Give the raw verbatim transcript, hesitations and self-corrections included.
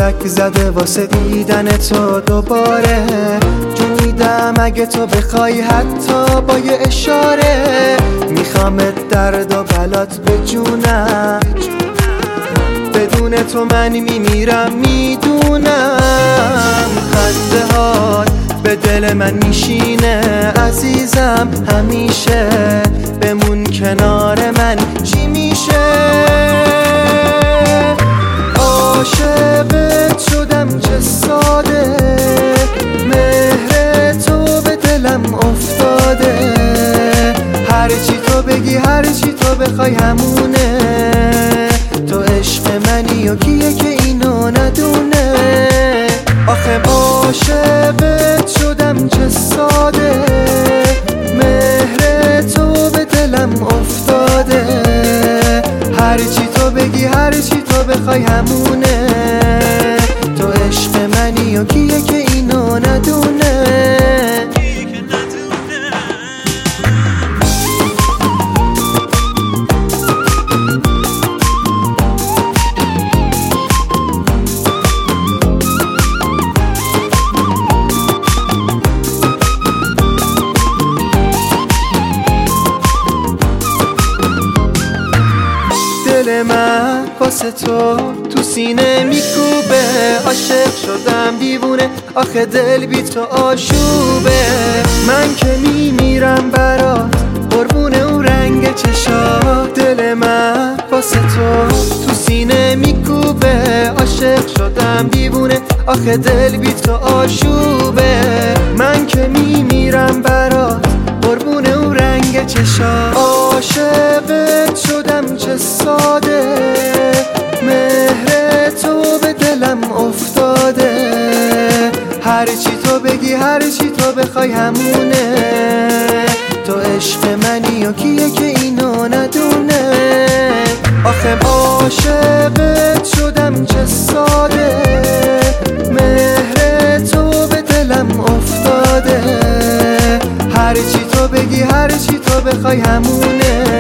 زک زده واسه دیدن تو دوباره. جون میدم اگه تو بخوای حتی با یه اشاره. میخوامت درد و بلات به جونم، بدون تو من میمیرم میدونم. خنده هات به دل من میشینه عزیزم، همیشه بمون کنار من چی میشه. عاشقت شدم چه ساده، مهر تو به دلم افتاده. هرچی تو بگی هرچی تو بخوای همونه. تو عشق منی و کیه که اینو ندونه. آخه عاشقت شدم چه ساده، مهر تو به دلم افتاده. هرچی تو بگی هرچی تو بخوای همونه. تو عشق منی و کیه که اینو ندونه. دل من واسه تو تو سینه میکوبه. عاشق شدم دیوونه، آخه دل بی تو آشوبه. من که میمیرم برات قربون اون رنگ چشات. دل من واسه تو تو سینه میکوبه. عاشق شدم دیوونه، آخه دل بی تو آشوبه. من که میمیرم برات قربون اون رنگ چشات. عاشقت شدم چه ساده، مهر تو به دلم افتاده. هرچی تو بگی هرچی تو بخوای همونه. تو عشق منی و کیه که اینو ندونه. آخه عاشقت شدم چه ساده، مهر تو به دلم افتاده. هرچی تو بگی هرچی تو بخوای همونه.